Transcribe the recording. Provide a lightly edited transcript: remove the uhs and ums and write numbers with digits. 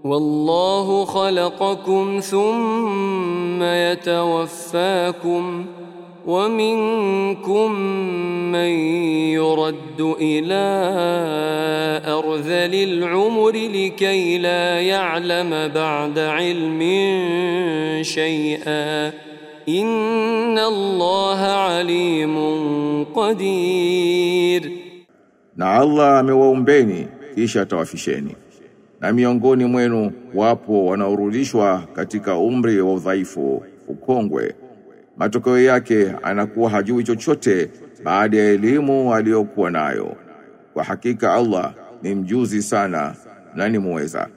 والله خلقكم ثم يتوفاكم ومنكم من يرد إلى أرذل العمر لكي لا يعلم بعد علم شيئا إن الله عليم قدير. Na Allah amewaumbeni kisha atawafisheni. Na miongoni mwenu wapo wanaorudishwa katika umri wa udhaifu, ukongwe. Matokeo yake anakuwa hajui chochote baada ya elimu aliyokuwa nayo. Kwa hakika Allah ni mjuzi sana na ni muweza.